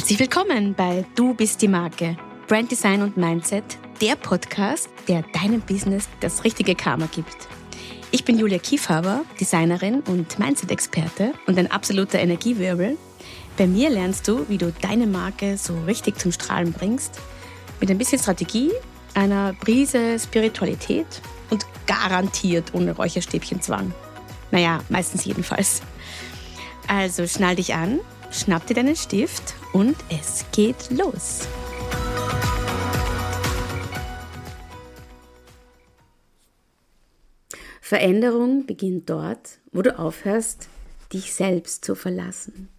Herzlich willkommen bei Du bist die Marke, Brand Design und Mindset, der Podcast, der deinem Business das richtige Karma gibt. Ich bin Julia Kiefhaber, Designerin und Mindset-Experte und ein absoluter Energiewirbel. Bei mir lernst du, wie du deine Marke so richtig zum Strahlen bringst, mit ein bisschen Strategie, einer Prise Spiritualität und garantiert ohne Räucherstäbchenzwang. Naja, meistens jedenfalls. Also schnall dich an, schnapp dir deinen Stift und es geht los. Veränderung beginnt dort, wo du aufhörst, dich selbst zu verlassen.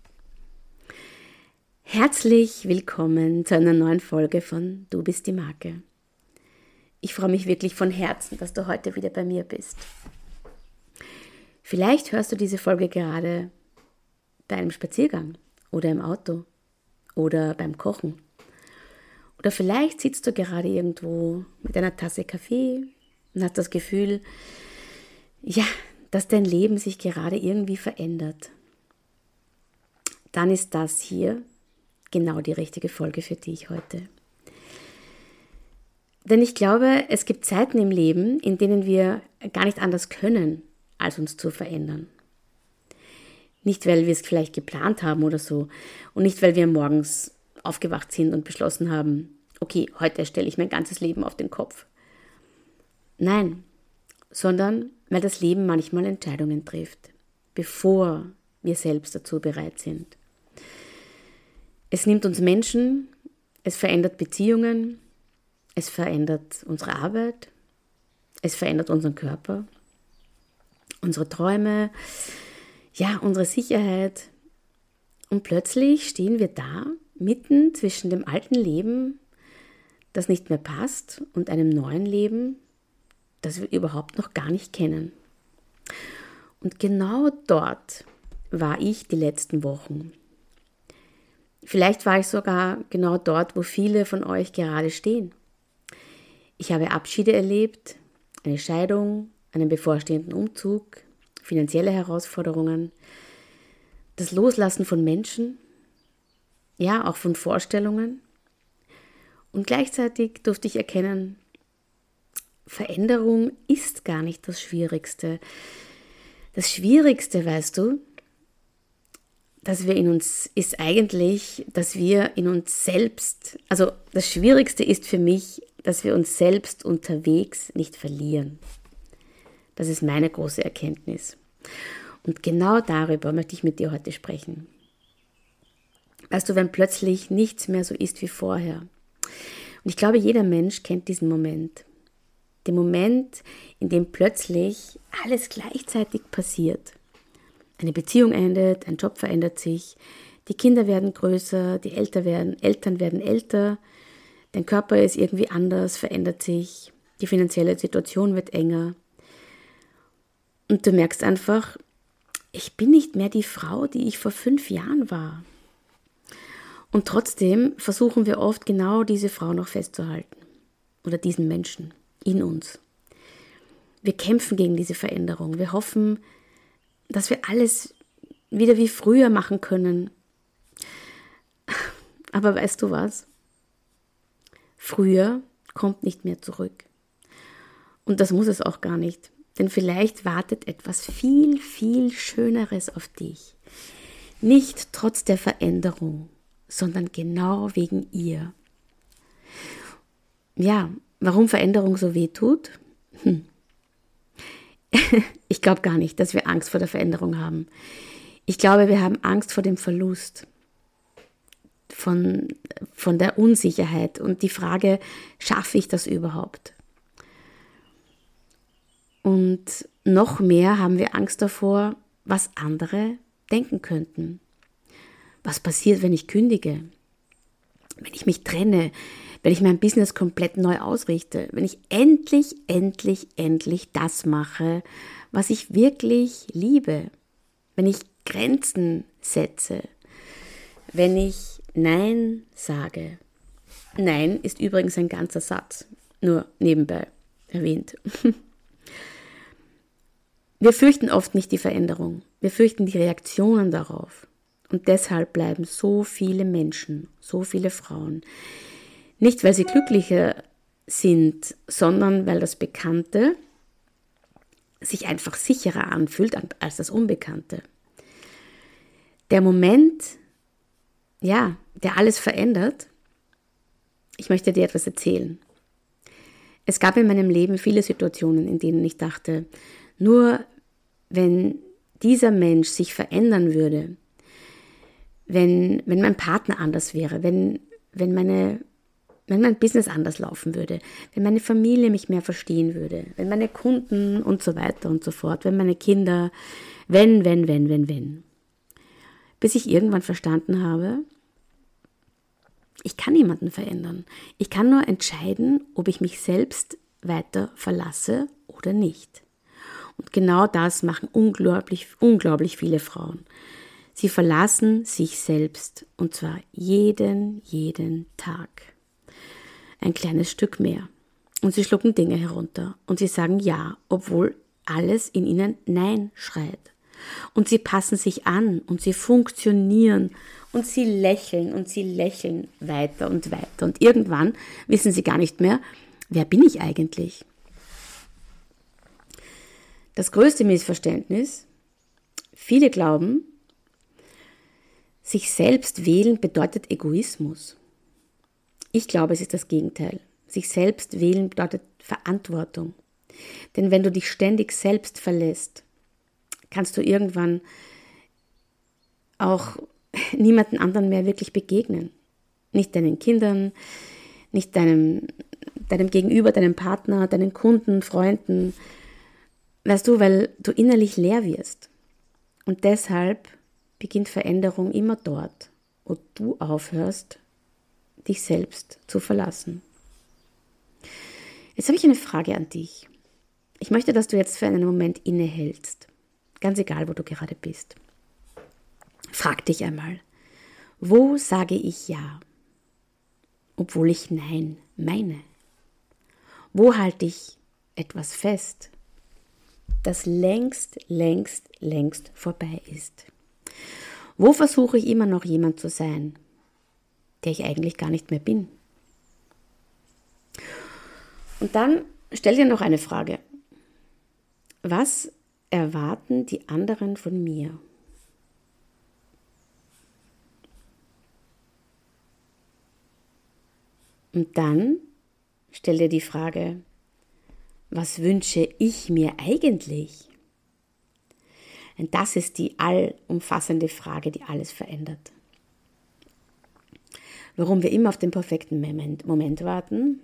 Herzlich willkommen zu einer neuen Folge von Du bist die Marke. Ich freue mich wirklich von Herzen, dass du heute wieder bei mir bist. Vielleicht hörst du diese Folge gerade bei einem Spaziergang oder im Auto oder beim Kochen. Oder vielleicht sitzt du gerade irgendwo mit einer Tasse Kaffee und hast das Gefühl, ja, dass dein Leben sich gerade irgendwie verändert. Dann ist das hier genau die richtige Folge für dich heute. Denn ich glaube, es gibt Zeiten im Leben, in denen wir gar nicht anders können, als uns zu verändern. Nicht, weil wir es vielleicht geplant haben oder so und nicht, weil wir morgens aufgewacht sind und beschlossen haben, okay, heute stelle ich mein ganzes Leben auf den Kopf. Nein, sondern weil das Leben manchmal Entscheidungen trifft, bevor wir selbst dazu bereit sind. Es nimmt uns Menschen, es verändert Beziehungen, es verändert unsere Arbeit, es verändert unseren Körper, unsere Träume, ja, unsere Sicherheit. Und plötzlich stehen wir da, mitten zwischen dem alten Leben, das nicht mehr passt, und einem neuen Leben, das wir überhaupt noch gar nicht kennen. Und genau dort war ich die letzten Wochen. Vielleicht war ich sogar genau dort, wo viele von euch gerade stehen. Ich habe Abschiede erlebt, eine Scheidung, einen bevorstehenden Umzug, finanzielle Herausforderungen, das Loslassen von Menschen, ja, auch von Vorstellungen. Und gleichzeitig durfte ich erkennen, Veränderung ist gar nicht das Schwierigste. Das Schwierigste, weißt du, dass wir in uns ist eigentlich, dass wir in uns selbst, also das Schwierigste ist für mich, dass wir uns selbst unterwegs nicht verlieren. Das ist meine große Erkenntnis. Und genau darüber möchte ich mit dir heute sprechen. Weißt du, wenn plötzlich nichts mehr so ist wie vorher. Und ich glaube, jeder Mensch kennt diesen Moment. Den Moment, in dem plötzlich alles gleichzeitig passiert. Eine Beziehung endet, ein Job verändert sich, die Kinder werden größer, die Eltern werden älter, dein Körper ist irgendwie anders, verändert sich, die finanzielle Situation wird enger. Und du merkst einfach, ich bin nicht mehr die Frau, die ich vor 5 Jahren war. Und trotzdem versuchen wir oft genau diese Frau noch festzuhalten. Oder diesen Menschen in uns. Wir kämpfen gegen diese Veränderung. Wir hoffen, dass wir alles wieder wie früher machen können. Aber weißt du was? Früher kommt nicht mehr zurück. Und das muss es auch gar nicht. Denn vielleicht wartet etwas viel, viel Schöneres auf dich. Nicht trotz der Veränderung, sondern genau wegen ihr. Ja, warum Veränderung so weh tut? Ich glaube gar nicht, dass wir Angst vor der Veränderung haben. Ich glaube, wir haben Angst vor dem Verlust, von der Unsicherheit und die Frage, schaffe ich das überhaupt? Und noch mehr haben wir Angst davor, was andere denken könnten. Was passiert, wenn ich kündige? Wenn ich mich trenne? Wenn ich mein Business komplett neu ausrichte? Wenn ich endlich das mache, was ich wirklich liebe? Wenn ich Grenzen setze? Wenn ich Nein sage? Nein ist übrigens ein ganzer Satz, nur nebenbei erwähnt. Wir fürchten oft nicht die Veränderung, wir fürchten die Reaktionen darauf. Und deshalb bleiben so viele Menschen, so viele Frauen, nicht weil sie glücklicher sind, sondern weil das Bekannte sich einfach sicherer anfühlt als das Unbekannte. Der Moment, ja, der alles verändert, ich möchte dir etwas erzählen. Es gab in meinem Leben viele Situationen, in denen ich dachte, nur wenn dieser Mensch sich verändern würde, wenn mein Partner anders wäre, wenn mein Business anders laufen würde, wenn meine Familie mich mehr verstehen würde, wenn meine Kunden und so weiter und so fort, wenn meine Kinder, wenn. Bis ich irgendwann verstanden habe, ich kann niemanden verändern. Ich kann nur entscheiden, ob ich mich selbst weiter verlasse oder nicht. Und genau das machen unglaublich viele Frauen. Sie verlassen sich selbst und zwar jeden Tag. Ein kleines Stück mehr. Und sie schlucken Dinge herunter und sie sagen ja, obwohl alles in ihnen Nein schreit. Und sie passen sich an und sie funktionieren und sie lächeln weiter und weiter. Und irgendwann wissen sie gar nicht mehr, wer bin ich eigentlich? Das größte Missverständnis, viele glauben, sich selbst wählen bedeutet Egoismus. Ich glaube, es ist das Gegenteil. Sich selbst wählen bedeutet Verantwortung. Denn wenn du dich ständig selbst verlässt, kannst du irgendwann auch niemanden anderen mehr wirklich begegnen. Nicht deinen Kindern, nicht deinem Gegenüber, deinem Partner, deinen Kunden, Freunden. Weißt du, weil du innerlich leer wirst. Und deshalb beginnt Veränderung immer dort, wo du aufhörst, dich selbst zu verlassen. Jetzt habe ich eine Frage an dich. Ich möchte, dass du jetzt für einen Moment innehältst. Ganz egal, wo du gerade bist. Frag dich einmal, wo sage ich Ja, obwohl ich Nein meine? Wo halte ich etwas fest, das längst vorbei ist? Wo versuche ich immer noch jemand zu sein, der ich eigentlich gar nicht mehr bin? Und dann stell dir noch eine Frage. Was erwarten die anderen von mir? Und dann stell dir die Frage, was wünsche ich mir eigentlich? Und das ist die allumfassende Frage, die alles verändert. Warum wir immer auf den perfekten Moment warten?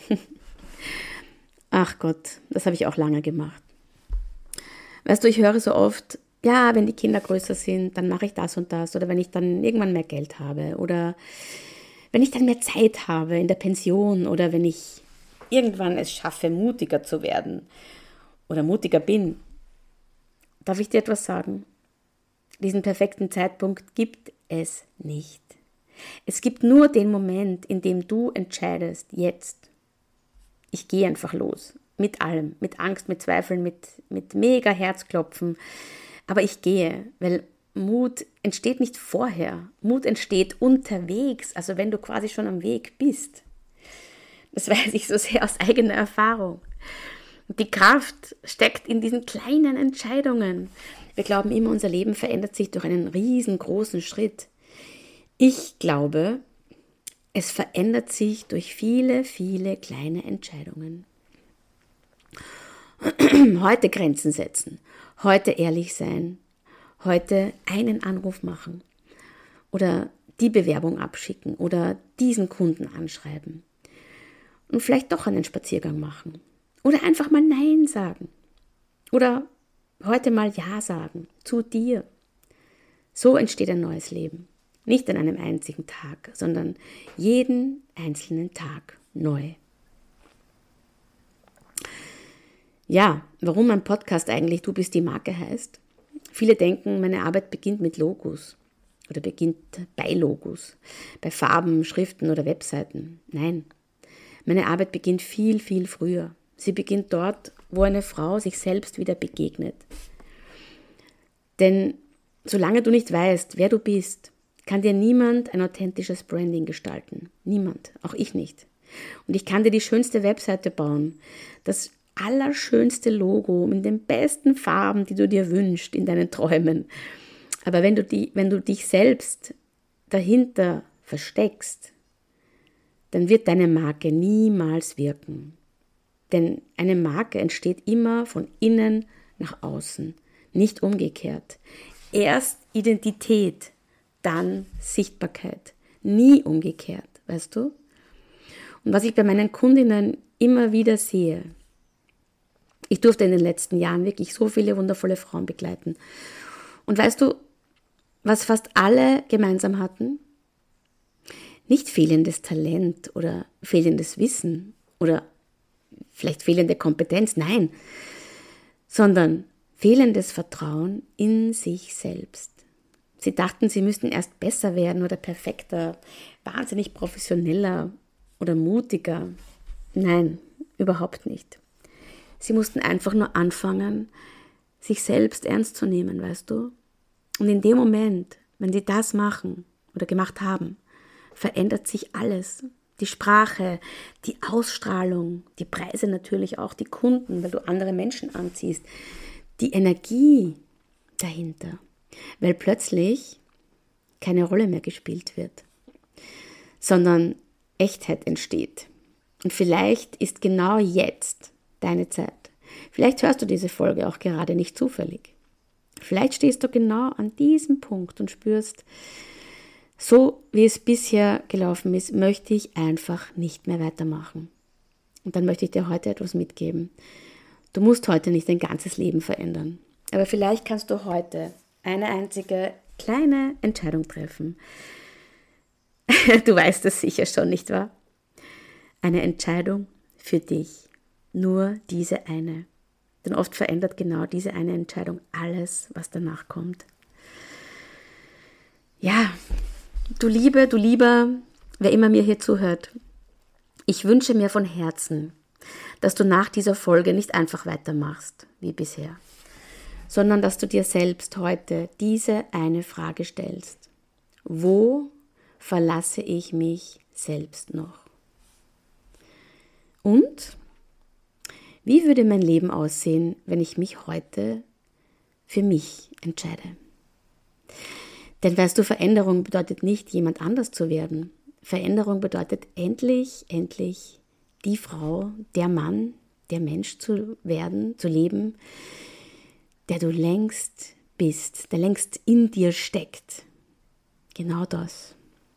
Ach Gott, das habe ich auch lange gemacht. Weißt du, ich höre so oft, ja, wenn die Kinder größer sind, dann mache ich das und das. Oder wenn ich dann irgendwann mehr Geld habe. Oder wenn ich dann mehr Zeit habe in der Pension. Oder wenn ich irgendwann es schaffe, mutiger zu werden. Oder mutiger bin. Darf ich dir etwas sagen? Diesen perfekten Zeitpunkt gibt es nicht. Es gibt nur den Moment, in dem du entscheidest, jetzt. Ich gehe einfach los. Mit allem. Mit Angst, mit Zweifeln, mit mega Herzklopfen. Aber ich gehe, weil Mut entsteht nicht vorher. Mut entsteht unterwegs, also wenn du quasi schon am Weg bist. Das weiß ich so sehr aus eigener Erfahrung. Die Kraft steckt in diesen kleinen Entscheidungen. Wir glauben immer, unser Leben verändert sich durch einen riesengroßen Schritt. Ich glaube, es verändert sich durch viele kleine Entscheidungen. Heute Grenzen setzen, heute ehrlich sein, heute einen Anruf machen oder die Bewerbung abschicken oder diesen Kunden anschreiben und vielleicht doch einen Spaziergang machen oder einfach mal Nein sagen oder heute mal Ja sagen zu dir. So entsteht ein neues Leben. Nicht an einem einzigen Tag, sondern jeden einzelnen Tag neu. Ja, warum mein Podcast eigentlich Du bist die Marke heißt? Viele denken, meine Arbeit beginnt mit Logos oder beginnt bei Logos, bei Farben, Schriften oder Webseiten. Nein, meine Arbeit beginnt viel früher. Sie beginnt dort, wo eine Frau sich selbst wieder begegnet. Denn solange du nicht weißt, wer du bist, kann dir niemand ein authentisches Branding gestalten. Niemand, auch ich nicht. Und ich kann dir die schönste Webseite bauen, das allerschönste Logo mit den besten Farben, die du dir wünschst in deinen Träumen. Aber wenn du dich selbst dahinter versteckst, dann wird deine Marke niemals wirken. Denn eine Marke entsteht immer von innen nach außen, nicht umgekehrt. Erst Identität, dann Sichtbarkeit, nie umgekehrt, weißt du? Und was ich bei meinen Kundinnen immer wieder sehe, ich durfte in den letzten Jahren wirklich so viele wundervolle Frauen begleiten. Und weißt du, was fast alle gemeinsam hatten? Nicht fehlendes Talent oder fehlendes Wissen oder vielleicht fehlende Kompetenz, nein, sondern fehlendes Vertrauen in sich selbst. Sie dachten, sie müssten erst besser werden oder perfekter, wahnsinnig professioneller oder mutiger. Nein, überhaupt nicht. Sie mussten einfach nur anfangen, sich selbst ernst zu nehmen, weißt du? Und in dem Moment, wenn sie das machen oder gemacht haben, verändert sich alles. Die Sprache, die Ausstrahlung, die Preise natürlich auch, die Kunden, weil du andere Menschen anziehst, die Energie dahinter, weil plötzlich keine Rolle mehr gespielt wird, sondern Echtheit entsteht. Und vielleicht ist genau jetzt deine Zeit. Vielleicht hörst du diese Folge auch gerade nicht zufällig. Vielleicht stehst du genau an diesem Punkt und spürst, so wie es bisher gelaufen ist, möchte ich einfach nicht mehr weitermachen. Und dann möchte ich dir heute etwas mitgeben. Du musst heute nicht dein ganzes Leben verändern. Aber vielleicht kannst du heute eine einzige kleine Entscheidung treffen. Du weißt es sicher schon, nicht wahr? Eine Entscheidung für dich. Nur diese eine. Denn oft verändert genau diese eine Entscheidung alles, was danach kommt. Ja, du Lieber, wer immer mir hier zuhört, ich wünsche mir von Herzen, dass du nach dieser Folge nicht einfach weitermachst wie bisher, sondern dass du dir selbst heute diese eine Frage stellst. Wo verlasse ich mich selbst noch? Und wie würde mein Leben aussehen, wenn ich mich heute für mich entscheide? Denn weißt du, Veränderung bedeutet nicht, jemand anders zu werden. Veränderung bedeutet endlich die Frau, der Mann, der Mensch zu werden, zu leben, der du längst bist, der längst in dir steckt. Genau das.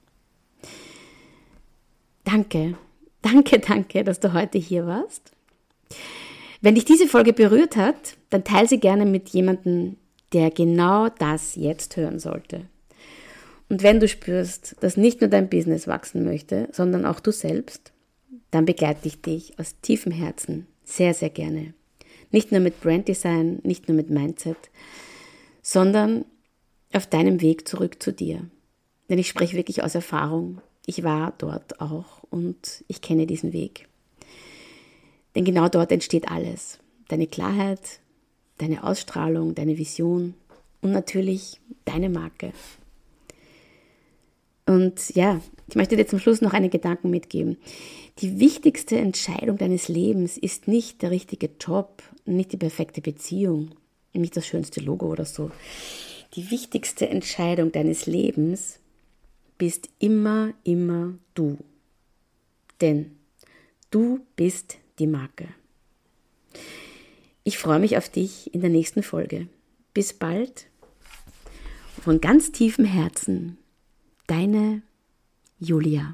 Danke, dass du heute hier warst. Wenn dich diese Folge berührt hat, dann teile sie gerne mit jemandem, der genau das jetzt hören sollte. Und wenn du spürst, dass nicht nur dein Business wachsen möchte, sondern auch du selbst, dann begleite ich dich aus tiefem Herzen sehr, sehr gerne. Nicht nur mit Branddesign, nicht nur mit Mindset, sondern auf deinem Weg zurück zu dir. Denn ich spreche wirklich aus Erfahrung. Ich war dort auch und ich kenne diesen Weg. Denn genau dort entsteht alles. Deine Klarheit, deine Ausstrahlung, deine Vision und natürlich deine Marke. Und ja, ich möchte dir zum Schluss noch einen Gedanken mitgeben. Die wichtigste Entscheidung deines Lebens ist nicht der richtige Job, nicht die perfekte Beziehung, nicht das schönste Logo oder so. Die wichtigste Entscheidung deines Lebens bist immer du. Denn du bist die Marke. Ich freue mich auf dich in der nächsten Folge. Bis bald. Von ganz tiefem Herzen, deine Julia.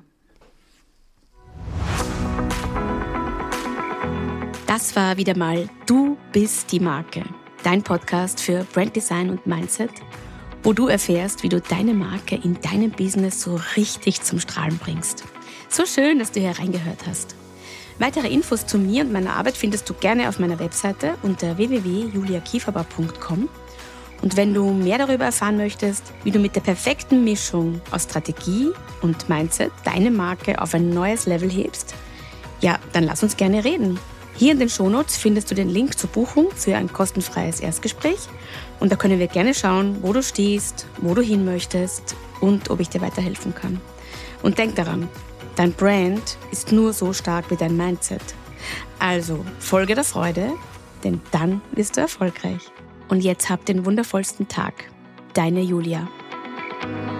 Das war wieder mal Du bist die Marke, dein Podcast für Branddesign und Mindset, wo du erfährst, wie du deine Marke in deinem Business so richtig zum Strahlen bringst. So schön, dass du hier reingehört hast. Weitere Infos zu mir und meiner Arbeit findest du gerne auf meiner Webseite unter www.juliakieferbauer.com. Und wenn du mehr darüber erfahren möchtest, wie du mit der perfekten Mischung aus Strategie und Mindset deine Marke auf ein neues Level hebst, ja, dann lass uns gerne reden. Hier in den Shownotes findest du den Link zur Buchung für ein kostenfreies Erstgespräch und da können wir gerne schauen, wo du stehst, wo du hin möchtest und ob ich dir weiterhelfen kann. Und denk daran, dein Brand ist nur so stark wie dein Mindset. Also folge der Freude, denn dann wirst du erfolgreich. Und jetzt hab den wundervollsten Tag. Deine Julia.